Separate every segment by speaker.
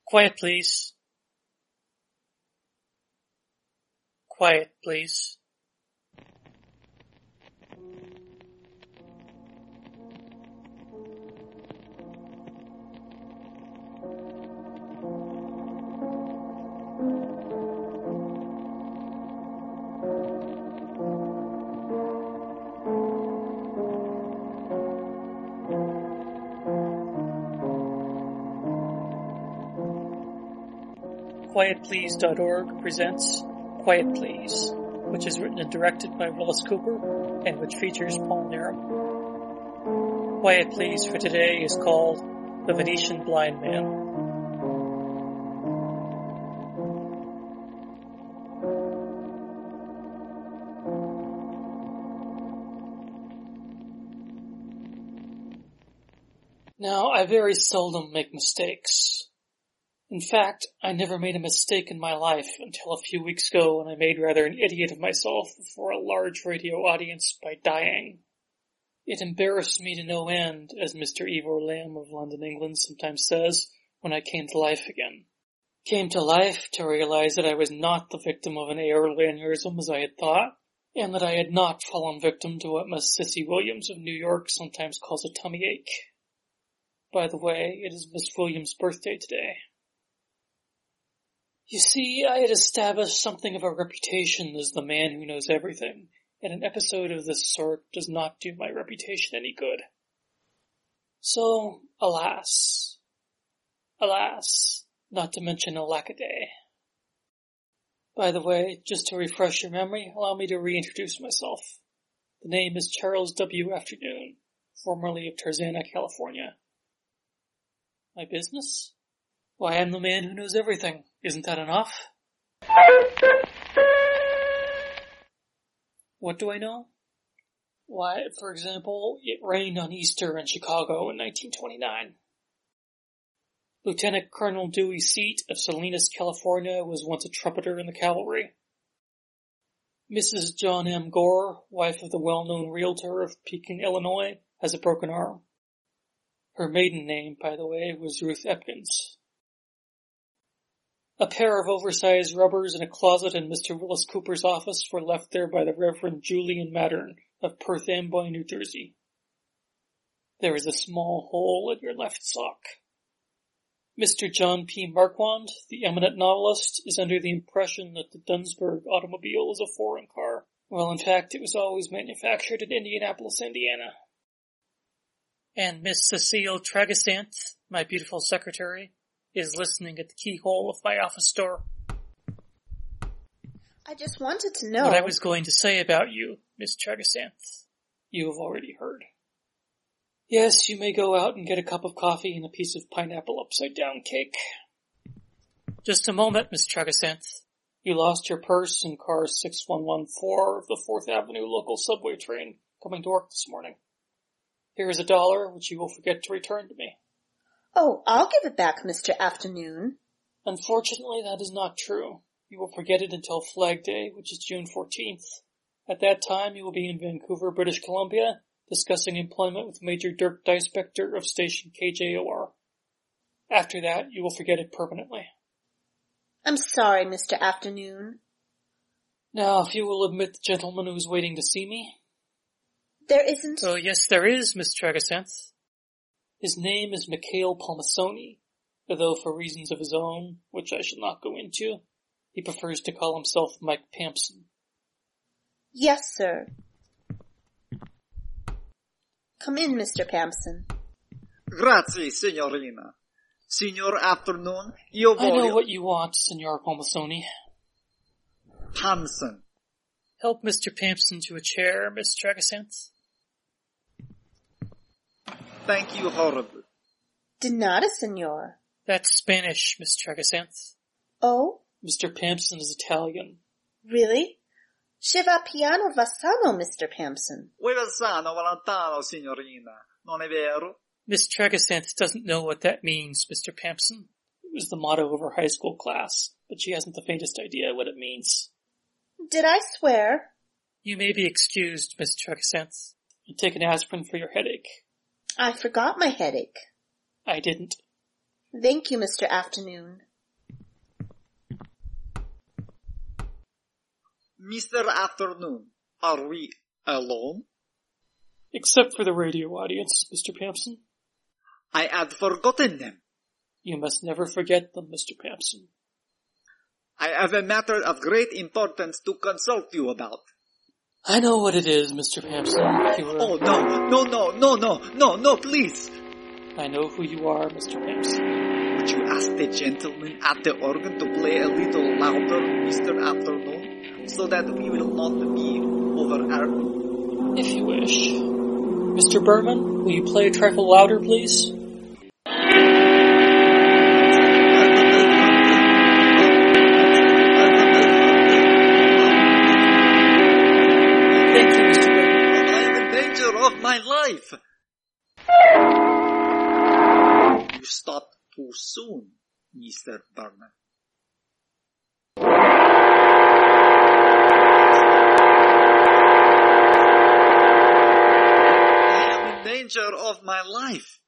Speaker 1: Quiet, please. Quiet, please. QuietPlease.org presents Quiet Please, which is written and directed by Willis Cooper and which features Paul Narum. Quiet Please for today is called The Venetian Blind Man. Now, I very seldom make mistakes. In fact, I never made a mistake in my life until a few weeks ago when I made rather an idiot of myself before a large radio audience by dying. It embarrassed me to no end, as Mr. Ivor Lamb of London, England sometimes says, when I came to life again. Came to life to realize that I was not the victim of an aortic aneurysm as I had thought, and that I had not fallen victim to what Miss Cissy Williams of New York sometimes calls a tummy ache. By the way, it is Miss Williams' birthday today. You see, I had established something of a reputation as the man who knows everything, and an episode of this sort does not do my reputation any good. So, alas, not to mention alackaday. By the way, just to refresh your memory, allow me to reintroduce myself. The name is Charles W. Afternoon, formerly of Tarzana, California. My business? Why, I'm the man who knows everything. Isn't that enough? What do I know? Why, for example, it rained on Easter in Chicago in 1929. Lieutenant Colonel Dewey Seat of Salinas, California was once a trumpeter in the cavalry. Mrs. John M. Gore, wife of the well-known realtor of Pekin, Illinois, has a broken arm. Her maiden name, by the way, was Ruth Epkins. A pair of oversized rubbers in a closet in Mr. Willis Cooper's office were left there by the Reverend Julian Mattern of Perth Amboy, New Jersey. There is a small hole in your left sock. Mr. John P. Marquand, the eminent novelist, is under the impression that the Dunsburg automobile is a foreign car. Well, in fact, it was always manufactured in Indianapolis, Indiana. And Miss Cecile Tragasant, my beautiful secretary, is listening at the keyhole of my office door.
Speaker 2: I just wanted to know
Speaker 1: what I was going to say about you, Miss Tragasant. You have already heard. Yes, you may go out and get a cup of coffee and a piece of pineapple upside-down cake. Just a moment, Miss Tragasant. You lost your purse in car 6114 of the 4th Avenue local subway train coming to work this morning. Here is $1, which you will forget to return to me.
Speaker 2: Oh, I'll give it back, Mr. Afternoon.
Speaker 1: Unfortunately, that is not true. You will forget it until Flag Day, which is June 14th. At that time, you will be in Vancouver, British Columbia, discussing employment with Major Dirk Dyspector of station KJOR. After that, you will forget it permanently.
Speaker 2: I'm sorry, Mr. Afternoon.
Speaker 1: Now, if you will admit the gentleman who is waiting to see me.
Speaker 2: There isn't...
Speaker 1: Oh, yes, there is, Miss Tragasant. His name is Mikhail Palmasoni, although for reasons of his own, which I shall not go into, he prefers to call himself Mike Pampson.
Speaker 2: Yes, sir. Come in, Mr. Pampson.
Speaker 3: Grazie, signorina. Signor Afternoon, io voglio...
Speaker 1: I know what you want, Signor Palmasoni.
Speaker 3: Pampson.
Speaker 1: Help Mr. Pampson to a chair, Miss Tragasant.
Speaker 3: Thank you horribly.
Speaker 2: De nada, senor.
Speaker 1: That's Spanish, Miss Tragasant.
Speaker 2: Oh?
Speaker 1: Mr. Pampson is Italian.
Speaker 2: Really? Che va piano va sano, Mr. Pampson.
Speaker 3: Vuoi va sano va lontano, signorina. Non è vero?
Speaker 1: Miss Tragasant doesn't know what that means, Mr. Pampson. It was the motto of her high school class, but she hasn't the faintest idea what it means.
Speaker 2: Did I swear?
Speaker 1: You may be excused, Miss Tragasant. And take an aspirin for your headache.
Speaker 2: I forgot my headache.
Speaker 1: I didn't.
Speaker 2: Thank you, Mr. Afternoon.
Speaker 3: Mr. Afternoon, are we alone?
Speaker 1: Except for the radio audience, Mr. Pampson.
Speaker 3: I had forgotten them.
Speaker 1: You must never forget them, Mr. Pampson.
Speaker 3: I have a matter of great importance to consult you about.
Speaker 1: I know what it is, Mr. Pampson.
Speaker 3: Oh, no, please.
Speaker 1: I know who you are, Mr. Pampson.
Speaker 3: Would you ask the gentleman at the organ to play a little louder, Mr. Afternoon, so that we will not be overheard?
Speaker 1: If you wish. Mr. Berman, will you play a trifle louder, please? Thank you, Mr. Berman.
Speaker 3: I am in danger of my life. You stopped too soon, Mr. Berman. Danger of my life.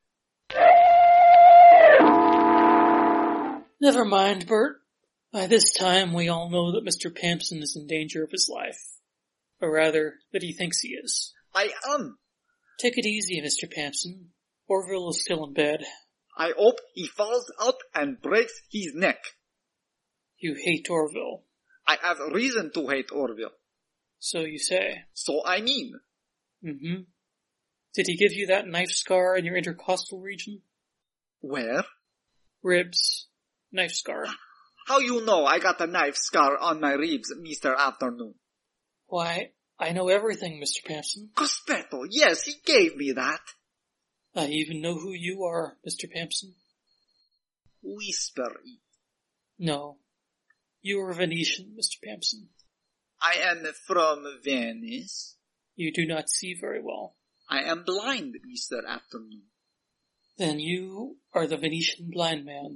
Speaker 1: Never mind, Bert. By this time, we all know that Mr. Pampson is in danger of his life. Or rather, that he thinks he is.
Speaker 3: I am.
Speaker 1: Take it easy, Mr. Pampson. Orville is still in bed.
Speaker 3: I hope he falls out and breaks his neck.
Speaker 1: You hate Orville.
Speaker 3: I have reason to hate Orville.
Speaker 1: So you say.
Speaker 3: So I mean.
Speaker 1: Mm-hmm. Did he give you that knife scar in your intercostal region?
Speaker 3: Where?
Speaker 1: Ribs. Knife scar.
Speaker 3: How you know I got a knife scar on my ribs, Mr. Afternoon?
Speaker 1: Why, I know everything, Mr. Pampson.
Speaker 3: Cospetto, yes, he gave me that.
Speaker 1: I even know who you are, Mr. Pampson.
Speaker 3: Whisper it.
Speaker 1: No. You are Venetian, Mr. Pampson.
Speaker 3: I am from Venice.
Speaker 1: You do not see very well.
Speaker 3: I am blind, Mr. Afternoon.
Speaker 1: Then you are the Venetian blind man.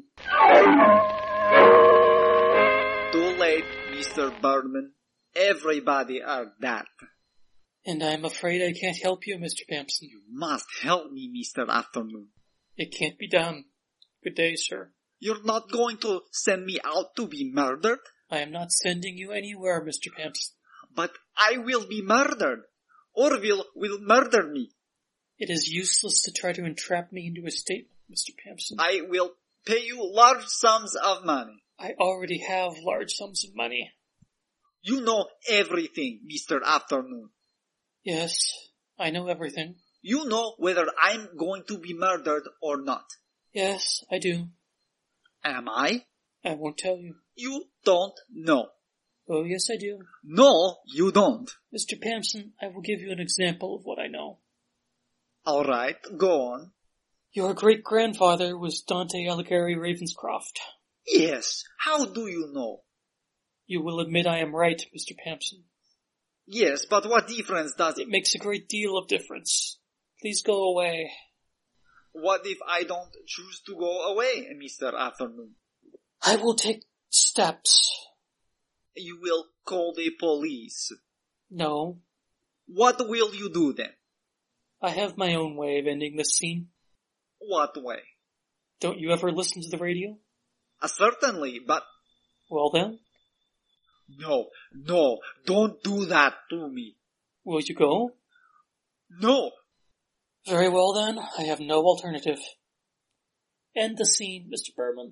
Speaker 3: Too late, Mr. Berman. Everybody are that.
Speaker 1: And I'm afraid I can't help you, Mr. Pampson.
Speaker 3: You must help me, Mr. Afternoon.
Speaker 1: It can't be done. Good day, sir.
Speaker 3: You're not going to send me out to be murdered?
Speaker 1: I am not sending you anywhere, Mr. Pampson.
Speaker 3: But I will be murdered. Orville will murder me.
Speaker 1: It is useless to try to entrap me into a statement, Mr. Pampson.
Speaker 3: I will pay you large sums of money.
Speaker 1: I already have large sums of money.
Speaker 3: You know everything, Mr. Afternoon.
Speaker 1: Yes, I know everything.
Speaker 3: You know whether I'm going to be murdered or not.
Speaker 1: Yes, I do.
Speaker 3: Am I?
Speaker 1: I won't tell you.
Speaker 3: You don't know.
Speaker 1: Oh, yes, I do.
Speaker 3: No, you don't.
Speaker 1: Mr. Pampson, I will give you an example of what I know.
Speaker 3: All right, go on.
Speaker 1: Your great-grandfather was Dante Alighieri Ravenscroft.
Speaker 3: Yes, how do you know?
Speaker 1: You will admit I am right, Mr. Pampson.
Speaker 3: Yes, but what difference does
Speaker 1: It makes a great deal of difference. Please go away.
Speaker 3: What if I don't choose to go away, Mr. Afternoon?
Speaker 1: I will take steps.
Speaker 3: You will call the police.
Speaker 1: No.
Speaker 3: What will you do then?
Speaker 1: I have my own way of ending this scene.
Speaker 3: What way?
Speaker 1: Don't you ever listen to the radio?
Speaker 3: Certainly, but...
Speaker 1: Well then?
Speaker 3: No, don't do that to me.
Speaker 1: Will you go?
Speaker 3: No.
Speaker 1: Very well then, I have no alternative. End the scene, Mr. Berman.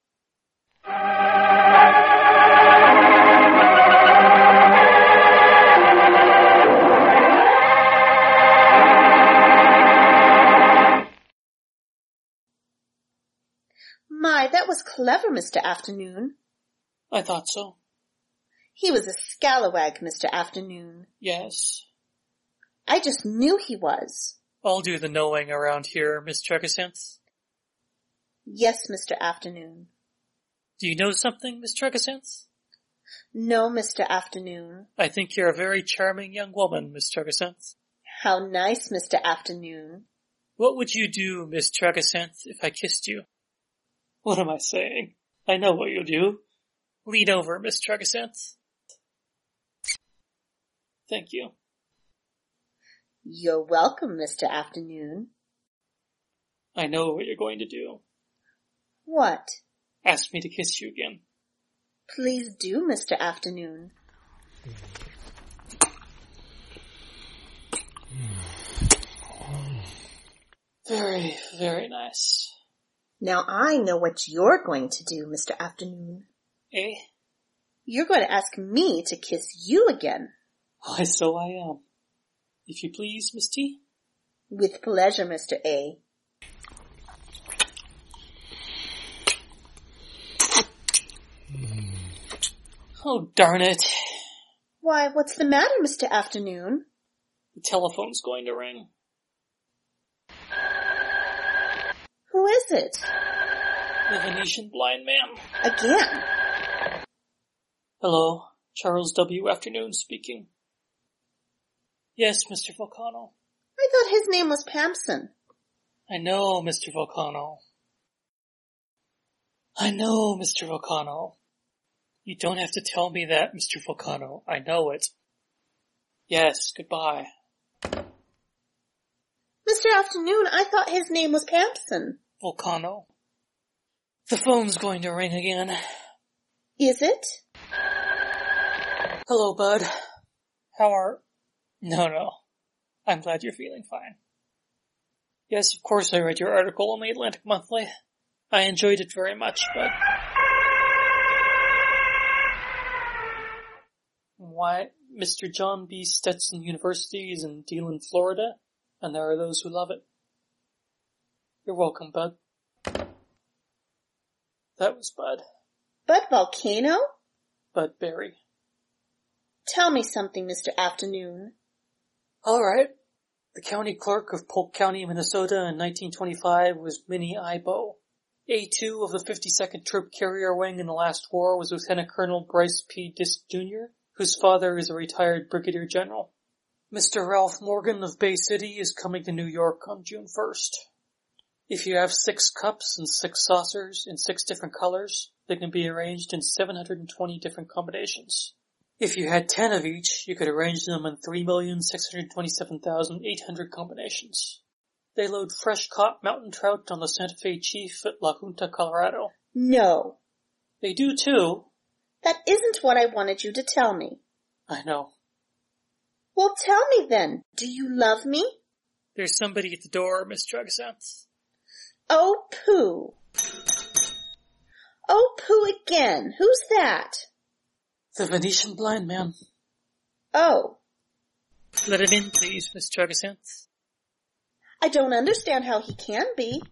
Speaker 2: My, that was clever, Mr. Afternoon.
Speaker 1: I thought so.
Speaker 2: He was a scalawag, Mr. Afternoon.
Speaker 1: Yes.
Speaker 2: I just knew he was.
Speaker 1: I'll do the knowing around here, Miss Tregasense.
Speaker 2: Yes, Mr. Afternoon.
Speaker 1: Do you know something, Miss Tregasense?
Speaker 2: No, Mr. Afternoon.
Speaker 1: I think you're a very charming young woman, Miss Tregasense.
Speaker 2: How nice, Mr. Afternoon.
Speaker 1: What would you do, Miss Tregasense, if I kissed you? What am I saying? I know what you'll do. Lean over, Miss Tregasense. Thank you.
Speaker 2: You're welcome, Mr. Afternoon.
Speaker 1: I know what you're going to do.
Speaker 2: What?
Speaker 1: Ask me to kiss you again.
Speaker 2: Please do, Mr. Afternoon.
Speaker 1: Very, very nice.
Speaker 2: Now I know what you're going to do, Mr. Afternoon.
Speaker 1: Eh?
Speaker 2: You're going to ask me to kiss you again.
Speaker 1: Why, so I am. If you please, Miss T.
Speaker 2: With pleasure, Mr. A.
Speaker 1: Oh, darn it.
Speaker 2: Why, what's the matter, Mr. Afternoon?
Speaker 1: The telephone's going to ring.
Speaker 2: Who is it?
Speaker 1: The Venetian blind man.
Speaker 2: Again?
Speaker 1: Hello, Charles W. Afternoon speaking. Yes, Mr. Volcano.
Speaker 2: I thought his name was Pampson.
Speaker 1: I know, Mr. Volcano. I know, Mr. Volcano. You don't have to tell me that, Mr. Volcano. I know it. Yes, goodbye.
Speaker 2: Mr. Afternoon, I thought his name was Pampson.
Speaker 1: Volcano. The phone's going to ring again.
Speaker 2: Is it?
Speaker 1: Hello, bud. How are... No. I'm glad you're feeling fine. Yes, of course I read your article in the Atlantic Monthly. I enjoyed it very much, but... Why, Mr. John B. Stetson University is in Deland, Florida, and there are those who love it. You're welcome, bud. That was Bud.
Speaker 2: Bud Volcano?
Speaker 1: Bud Berry.
Speaker 2: Tell me something, Mr. Afternoon.
Speaker 1: All right. The county clerk of Polk County, Minnesota in 1925 was Minnie Ibo. A2 of the 52nd Troop Carrier Wing in the last war was Lieutenant Colonel Bryce P. Disk Jr., whose father is a retired brigadier general. Mr. Ralph Morgan of Bay City is coming to New York on June 1st. If you have 6 cups and 6 saucers in 6 different colors, they can be arranged in 720 different combinations. If you had 10 of each, you could arrange them in 3,627,800 combinations. They load fresh-caught mountain trout on the Santa Fe Chief at La Junta, Colorado.
Speaker 2: No.
Speaker 1: They do too.
Speaker 2: That isn't what I wanted you to tell me.
Speaker 1: I know.
Speaker 2: Well, tell me then. Do you love me?
Speaker 1: There's somebody at the door, Miss Dragasanth.
Speaker 2: Oh, pooh. Oh, pooh again. Who's that?
Speaker 1: The Venetian blind man.
Speaker 2: Oh.
Speaker 1: Let him in, please, Miss Dragasanth.
Speaker 2: I don't understand how he can be.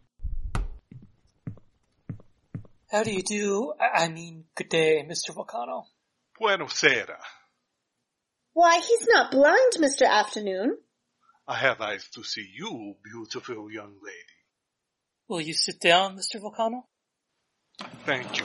Speaker 1: How do you do? Good day, Mr. Volcano.
Speaker 4: Buonasera.
Speaker 2: Why, he's not blind, Mr. Afternoon.
Speaker 4: I have eyes to see you, beautiful young lady.
Speaker 1: Will you sit down, Mr. Volcano?
Speaker 4: Thank you.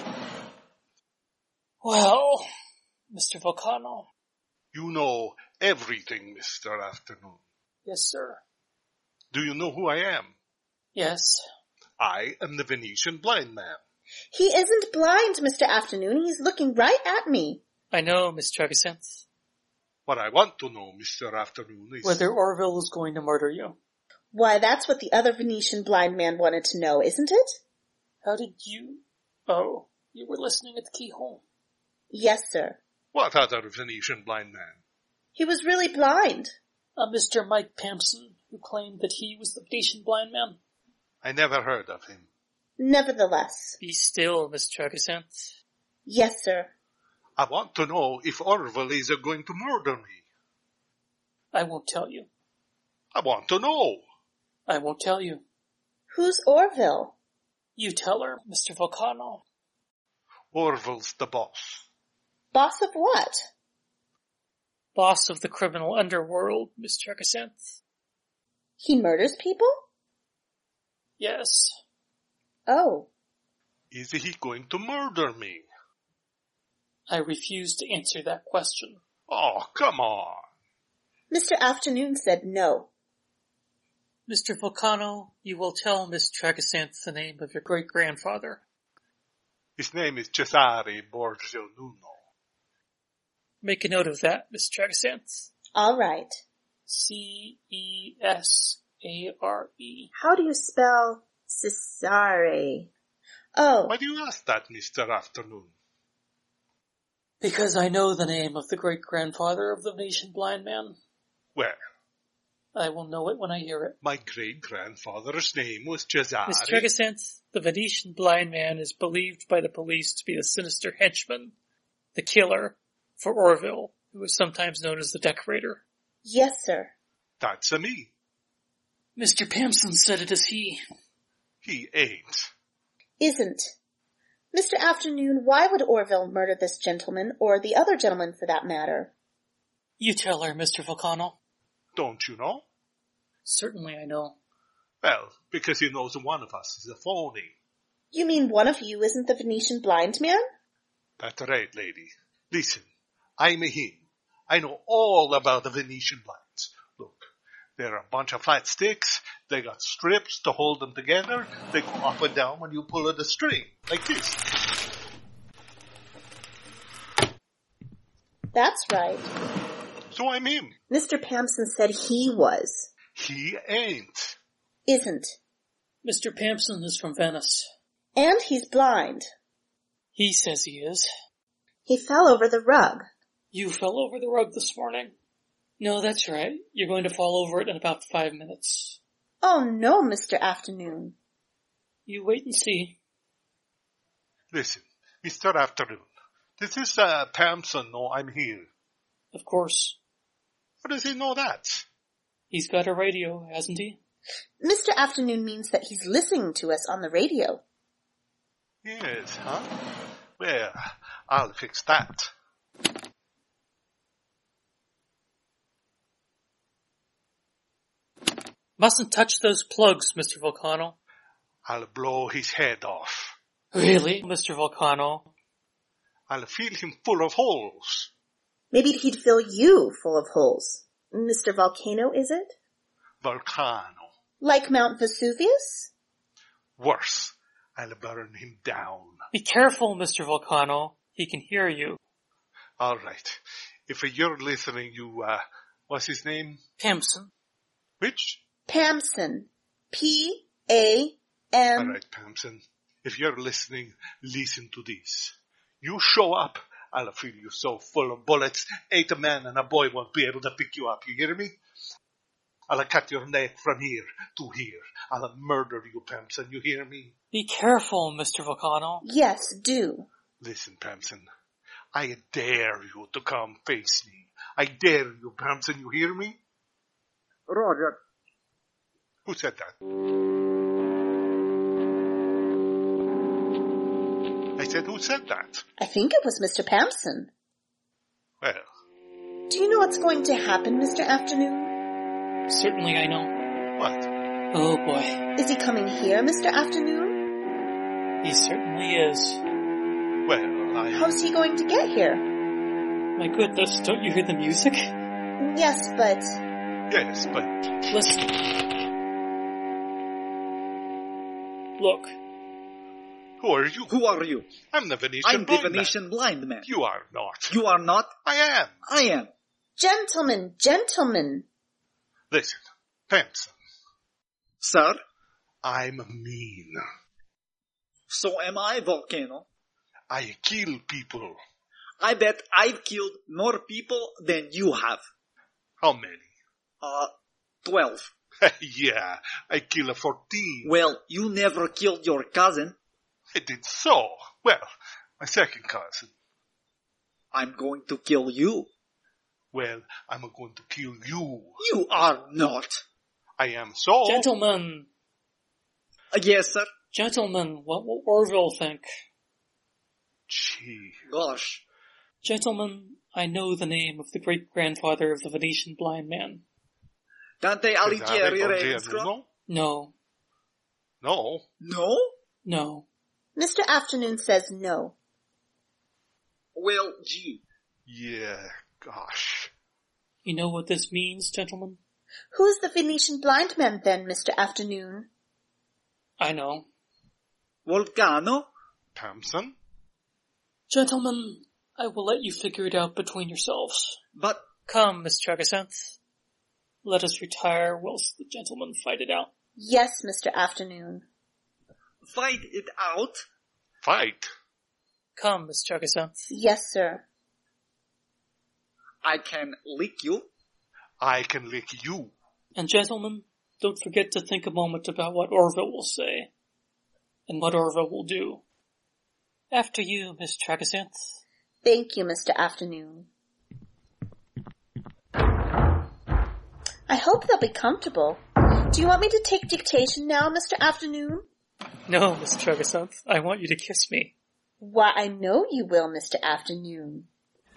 Speaker 1: Well, Mr. Volcano.
Speaker 4: You know everything, Mr. Afternoon.
Speaker 1: Yes, sir.
Speaker 4: Do you know who I am?
Speaker 1: Yes.
Speaker 4: I am the Venetian blind man.
Speaker 2: He isn't blind, Mr. Afternoon. He's looking right at me.
Speaker 1: I know, Miss Dragasanth.
Speaker 4: What I want to know, Mr. Afternoon, is...
Speaker 1: whether Orville is going to murder you.
Speaker 2: Why, that's what the other Venetian blind man wanted to know, isn't it?
Speaker 1: How did you... Oh, you were listening at the keyhole.
Speaker 2: Yes, sir.
Speaker 4: What other Venetian blind man?
Speaker 2: He was really blind.
Speaker 1: Mr. Mike Pampson, who claimed that he was the Venetian blind man.
Speaker 4: I never heard of him.
Speaker 2: Nevertheless.
Speaker 1: Be still, Miss Dragasanth.
Speaker 2: Yes, sir.
Speaker 4: I want to know if Orville is going to murder me.
Speaker 1: I won't tell you.
Speaker 4: I want to know.
Speaker 1: I won't tell you.
Speaker 2: Who's Orville?
Speaker 1: You tell her, Mr. Volcano.
Speaker 4: Orville's the boss.
Speaker 2: Boss of what?
Speaker 1: Boss of the criminal underworld, Miss Dragasanth.
Speaker 2: He murders people?
Speaker 1: Yes.
Speaker 2: Oh.
Speaker 4: Is he going to murder me?
Speaker 1: I refuse to answer that question.
Speaker 4: Oh, come on.
Speaker 2: Mr. Afternoon said no.
Speaker 1: Mr. Volcano, you will tell Miss Dragasanth the name of your great-grandfather.
Speaker 4: His name is Cesare Borgia Nuno.
Speaker 1: Make a note of that, Miss Dragasanth.
Speaker 2: All right.
Speaker 1: C-E-S-A-R-E.
Speaker 2: How do you spell Cesare? Oh,
Speaker 4: Why do you ask that, Mr. Afternoon?
Speaker 1: Because I know the name of the great-grandfather of the Venetian blind man.
Speaker 4: Where?
Speaker 1: I will know it when I hear it.
Speaker 4: My great-grandfather's name was Cesare.
Speaker 1: Miss Tregasenth, the Venetian blind man is believed by the police to be a sinister henchman, the killer, for Orville, who is sometimes known as the Decorator.
Speaker 2: yes, sir.
Speaker 4: That's a me.
Speaker 1: Mr. Pamson said it is he.
Speaker 4: He ain't.
Speaker 2: Isn't. Mr. Afternoon, why would Orville murder this gentleman, or the other gentleman for that matter?
Speaker 1: You tell her, Mr. Volcano.
Speaker 4: Don't you know?
Speaker 1: Certainly I know.
Speaker 4: Well, because he knows one of us is a phony.
Speaker 2: You mean one of you isn't the Venetian blind man?
Speaker 4: That's right, lady. Listen, I'm a him. I know all about the Venetian blinds. Look, they're a bunch of flat sticks. They got strips to hold them together. They go up and down when you pull at the string, like this.
Speaker 2: That's right.
Speaker 4: So I'm him.
Speaker 2: Mr. Pamson said he was.
Speaker 4: He ain't.
Speaker 2: Isn't.
Speaker 1: Mr. Pamson is from Venice.
Speaker 2: And he's blind.
Speaker 1: He says he is.
Speaker 2: He fell over the rug.
Speaker 1: You fell over the rug this morning. No, that's right. You're going to fall over it in about 5 minutes.
Speaker 2: Oh no, Mr. Afternoon.
Speaker 1: You wait and see.
Speaker 4: Listen, Mr. Afternoon. Does this Pamson know I'm here?
Speaker 1: Of course.
Speaker 4: How does he know that?
Speaker 1: He's got a radio, hasn't he?
Speaker 2: Mr. Afternoon means that he's listening to us on the radio.
Speaker 4: Yes, huh? Well, I'll fix that.
Speaker 1: Mustn't touch those plugs, Mr. Volcano.
Speaker 4: I'll blow his head off.
Speaker 1: Really, Mr. Volcano?
Speaker 4: I'll fill him full of holes.
Speaker 2: Maybe he'd fill you full of holes. Mr. Volcano, is it?
Speaker 4: Volcano.
Speaker 2: Like Mount Vesuvius?
Speaker 4: Worse, I'll burn him down.
Speaker 1: Be careful, Mr. Volcano. He can hear you.
Speaker 4: All right. If you're listening, what's his name?
Speaker 1: Pamson.
Speaker 4: Which?
Speaker 2: Pamson. P-A-M.
Speaker 4: All right, Pamson. If you're listening, listen to this. You show up, I'll fill you so full of bullets, 8 men and a boy won't be able to pick you up. You hear me? I'll cut your neck from here to here. I'll murder you, Pamson. You hear me?
Speaker 1: Be careful, Mr. Volcano.
Speaker 2: Yes, do.
Speaker 4: Listen, Pamson. I dare you to come face me. I dare you, Pamson. You hear me?
Speaker 3: Roger.
Speaker 4: Who said that? I said, who said that?
Speaker 2: I think it was Mr. Pamson.
Speaker 4: Well,
Speaker 2: Do you know what's going to happen, Mr. Afternoon?
Speaker 1: Certainly I know.
Speaker 4: what?
Speaker 1: Oh boy.
Speaker 2: Is he coming here, Mr. Afternoon?
Speaker 1: He certainly is.
Speaker 4: Well,
Speaker 2: How's he going to get here?
Speaker 1: My goodness, don't you hear the music?
Speaker 2: Yes, but...
Speaker 4: Yes, but
Speaker 1: Listen. Look.
Speaker 4: who are you?
Speaker 3: Who are you?
Speaker 4: I'm the Venetian
Speaker 3: I'm the
Speaker 4: blind man.
Speaker 3: Venetian blind man.
Speaker 4: You are not.
Speaker 3: You are not?
Speaker 4: I am.
Speaker 3: I am.
Speaker 2: Gentlemen, gentlemen.
Speaker 4: Listen, Pamson,
Speaker 3: Sir,
Speaker 4: I'm mean.
Speaker 3: so am I, Volcano.
Speaker 4: I kill people.
Speaker 3: I bet I've killed more people than you have.
Speaker 4: How many?
Speaker 3: 12.
Speaker 4: Yeah, I killed 14.
Speaker 3: Well, you never killed your cousin.
Speaker 4: I did so. Well, my second cousin.
Speaker 3: I'm going to kill you.
Speaker 4: Well, I'm going to kill you.
Speaker 3: You are not.
Speaker 4: I am so.
Speaker 1: Gentlemen.
Speaker 3: Yes, sir.
Speaker 1: Gentlemen, what will Orville think?
Speaker 4: Gee.
Speaker 3: Gosh.
Speaker 1: Gentlemen, I know the name of the great-grandfather of the Venetian blind man.
Speaker 3: Dante Alighieri Ravenscroft?
Speaker 1: No.
Speaker 4: No.
Speaker 3: No?
Speaker 1: No.
Speaker 2: Mr. Afternoon says no.
Speaker 3: Well, gee.
Speaker 4: Yeah, gosh.
Speaker 1: You know what this means, gentlemen?
Speaker 2: Who's the Venetian blind man then, Mr. Afternoon?
Speaker 1: I know.
Speaker 3: Volcano?
Speaker 4: Pamson?
Speaker 1: Gentlemen, I will let you figure it out between yourselves.
Speaker 3: But,
Speaker 1: Come, Miss Tregasenth. Let us retire whilst the gentlemen fight it out.
Speaker 2: Yes, Mr. Afternoon.
Speaker 3: fight it out?
Speaker 4: Fight?
Speaker 1: Come, Miss Chugasanth.
Speaker 2: Yes, sir.
Speaker 3: I can lick you.
Speaker 4: I can lick you.
Speaker 1: And gentlemen, don't forget to think a moment about what Orville will say, and what Orville will do. After you, Miss Chugasanth.
Speaker 2: Thank you, Mr. Afternoon. I hope they'll be comfortable. Do you want me to take dictation now, Mr. Afternoon?
Speaker 1: No, Miss Chugasanth, I want you to kiss me.
Speaker 2: Why, I know you will, Mr. Afternoon.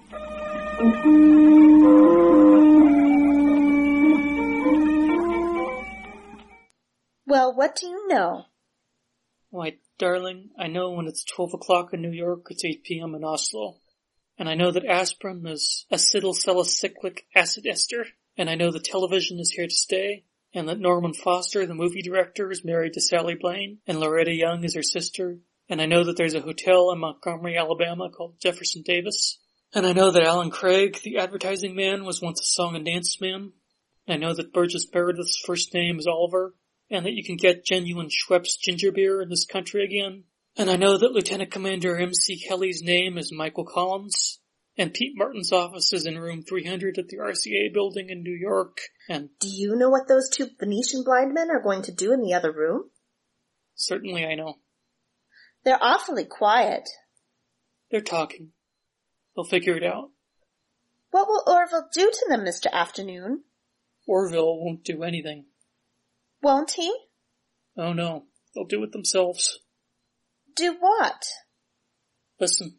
Speaker 2: Well, what do you know?
Speaker 1: Why, darling, I know when it's 12 o'clock in New York, it's 8 p.m. in Oslo. And I know that aspirin is acetylsalicylic acid ester. And I know that television is here to stay. And that Norman Foster, the movie director, is married to Sally Blaine. And Loretta Young is her sister. And I know that there's a hotel in Montgomery, Alabama called Jefferson Davis. And I know that Alan Craig, the advertising man, was once a song and dance man. And I know that Burgess Meredith's first name is Oliver. And that you can get genuine Schweppes ginger beer in this country again. And I know that Lieutenant Commander M.C. Kelly's name is Michael Collins. And Pete Martin's office is in room 300 at the RCA building in New York. And
Speaker 2: Do you know what those two Venetian blind men are going to do in the other room?
Speaker 1: certainly I know.
Speaker 2: They're awfully quiet.
Speaker 1: They're talking. They'll figure it out.
Speaker 2: What will Orville do to them, Mr. Afternoon?
Speaker 1: Orville won't do anything.
Speaker 2: Won't he?
Speaker 1: Oh no, they'll do it themselves.
Speaker 2: Do what?
Speaker 1: Listen,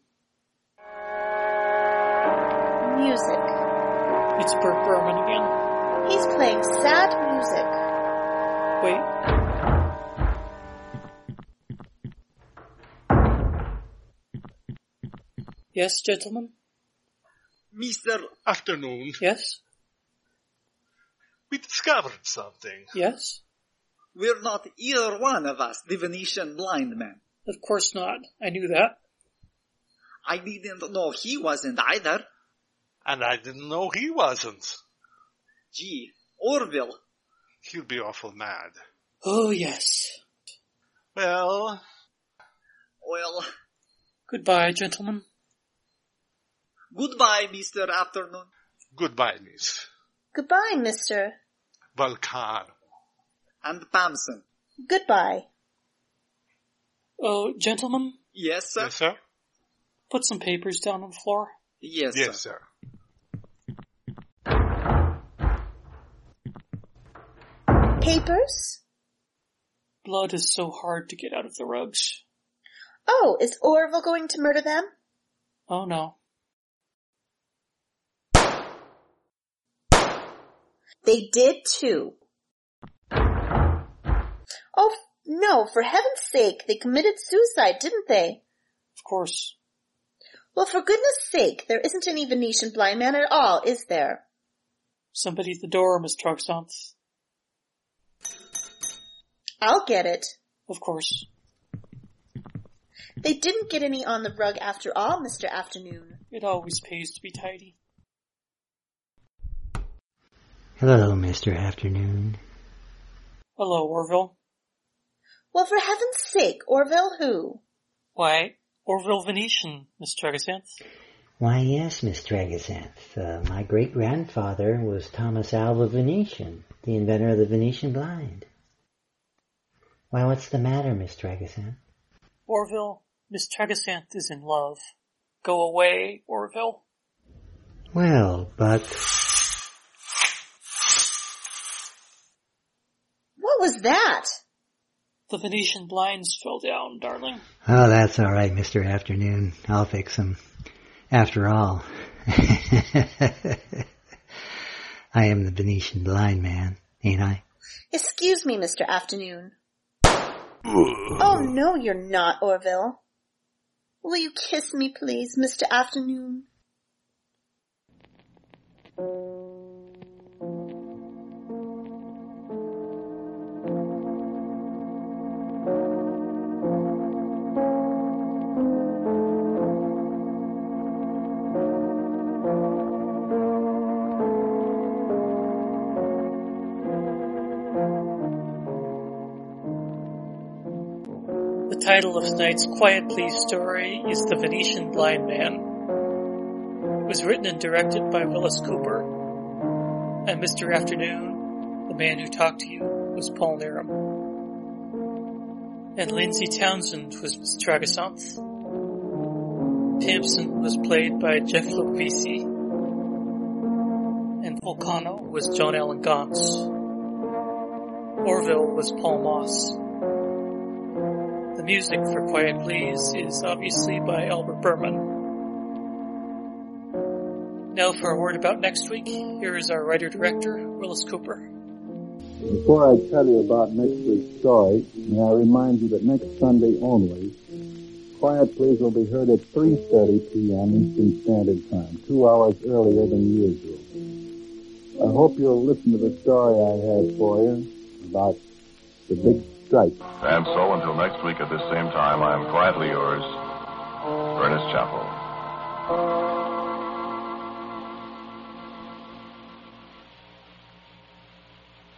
Speaker 2: Music.
Speaker 1: it's Burt Berman again.
Speaker 2: He's playing sad music.
Speaker 1: Wait. Yes, gentlemen?
Speaker 3: Mr.
Speaker 4: Afternoon.
Speaker 1: Yes?
Speaker 4: We discovered something.
Speaker 1: Yes?
Speaker 3: We're not either one of us the Venetian blind man.
Speaker 1: Of course not. I knew that.
Speaker 3: I didn't know he wasn't either.
Speaker 4: And I didn't know he wasn't.
Speaker 3: Gee, Orville.
Speaker 4: He'll be awful mad.
Speaker 1: Oh, yes.
Speaker 4: Well,
Speaker 1: Goodbye, gentlemen.
Speaker 3: goodbye, Mr. Afternoon.
Speaker 4: goodbye, Miss
Speaker 2: Goodbye, Mr.
Speaker 4: Vulcano.
Speaker 3: And Pamson.
Speaker 2: Goodbye.
Speaker 1: Oh, gentlemen,
Speaker 3: Yes, sir?
Speaker 4: Yes, sir?
Speaker 1: put some papers down on the floor.
Speaker 3: Yes,
Speaker 4: Yes,
Speaker 3: sir.
Speaker 4: sir.
Speaker 2: Papers?
Speaker 1: Blood is so hard to get out of the rugs.
Speaker 2: Oh, is Orville going to murder them?
Speaker 1: Oh no.
Speaker 2: They did too. Oh, no, for heaven's sake, they committed suicide, didn't they?
Speaker 1: Of course.
Speaker 2: Well, for goodness sake, there isn't any Venetian blind man at all, is there?
Speaker 1: Somebody at the door, Miss Truxanth.
Speaker 2: I'll get it.
Speaker 1: Of course.
Speaker 2: They didn't get any on the rug after all, Mr. Afternoon.
Speaker 1: It always pays to be tidy.
Speaker 5: Hello, Mr. Afternoon.
Speaker 1: Hello, Orville.
Speaker 2: Well, for heaven's sake, Orville who?
Speaker 1: Why, Orville Venetian, Miss Truxanth.
Speaker 5: Why, yes, Miss Tregasanth. My great-grandfather was Thomas Alva Venetian, the inventor of the Venetian blind. Why, what's the matter, Miss Tregasanth?
Speaker 1: Orville, Miss Truxanth is in love. Go away, Orville.
Speaker 5: Well, but...
Speaker 2: What was that?
Speaker 1: The Venetian blinds fell down, darling.
Speaker 5: Oh, that's all right, Mr. Afternoon. I'll fix them. After all, I am the Venetian blind man, ain't I?
Speaker 2: Excuse me, Mr. Afternoon. Oh, no, you're not, Orville. Will you kiss me, please, Mr. Afternoon?
Speaker 1: The title of tonight's Quiet Please story is The Venetian Blind Man. It was written and directed by Willis Cooper. And Mr. Afternoon, the man who talked to you, was Paul Nerum. And Lindsay Townsend was Miss Dragasanth. Timpson was played by Jeff Lovisi. And Volcano was John Allen Gauntz. Orville was Paul Moss. The music for Quiet Please is obviously by Albert Berman. Now for a word about next week, here is our writer-director, Willis Cooper.
Speaker 6: Before I tell you about next week's story, may I remind you that next Sunday only, Quiet Please will be heard at 3:30 p.m. Eastern Standard Time, 2 hours earlier than usual. I hope you'll listen to the story I have for you about the Big Strike.
Speaker 7: And so until next week at this same time, I am quietly yours, Ernest Chappell.